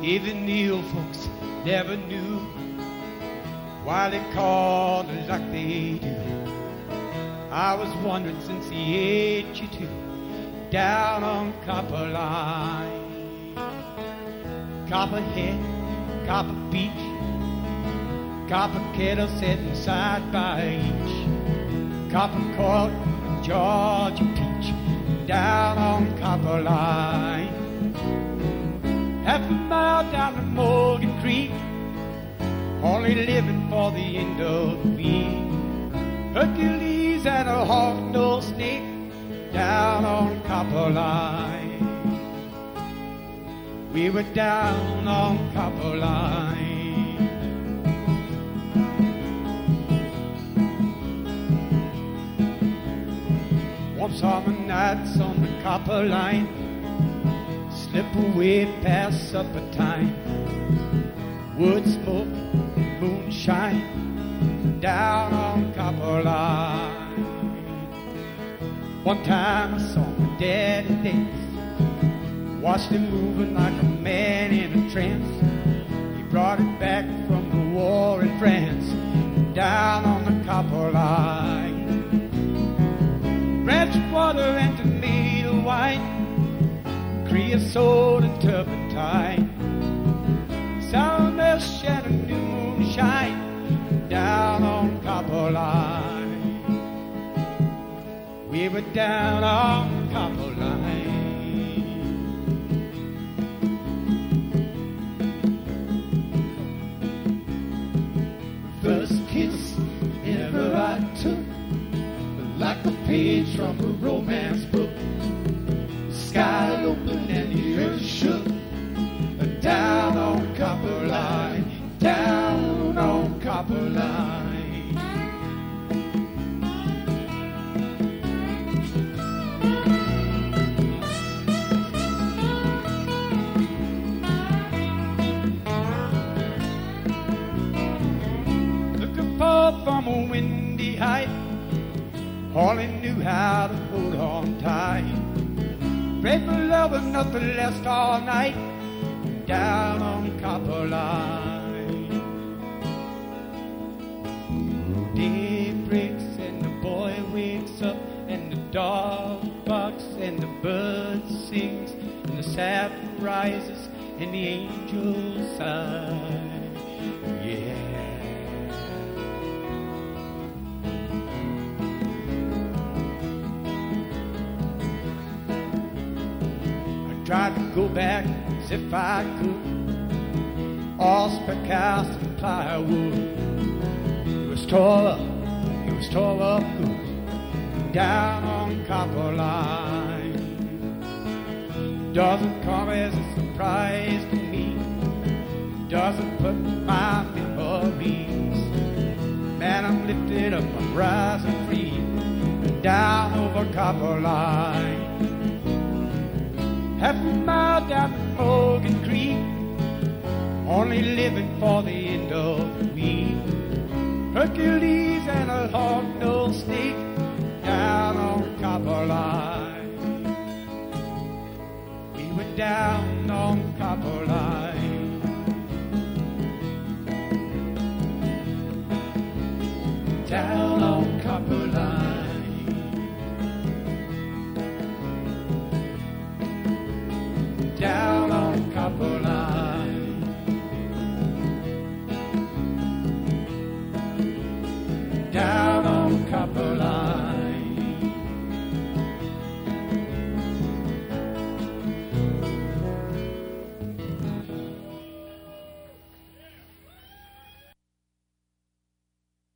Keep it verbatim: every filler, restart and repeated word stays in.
Even the old folks never knew why they called it like they do. I was wondering since the age of two, down on Copper Line. Copperhead, Copper Beach, copper kettle sitting side by each, copper court, Georgia peach, down on Copper Line. Half a mile down to Morgan Creek, only living for the end of the week. Hercules and a hawk-nosed snake, down on Copper Line. We were down on Copper Line. Warm summer nights on the Copper Line slip away past supper time. Wood smoke, moonshine, down on Copper Line. One time I saw my daddy dance, watched him moving like a man in a trance. He brought it back from the war in France, down on the Copper Line. Ranch water and tomato wine, creosote and turpentine, sour mesh and a new moonshine, down on Copper Line. We were down on Copper Line. First kiss ever I took, like a page from a romance book. The sky opened and the earth shook, down on Copper Line, down on Copper Line. Looking forth from a windy height, all he knew how to hold on tight. Prayed for love and nothing less all night, down on Copper Line. Day breaks and the boy wakes up, and the dog barks and the bird sings, and the sap rises and the angels sigh. Yeah. Tried to go back as if I could, all spec house and plywood. It was tore up, it was tore up good, down on Copper Line. Doesn't come as a surprise to me, doesn't put my memories. Man, I'm lifted up, I'm rising free, down over Copper Line. Half a mile down to Morgan Creek, only living for the end of the week. Hercules and a hawk-nosed snake, down on Copper Line. We were down on Copper Line. Down on Copper Line. Down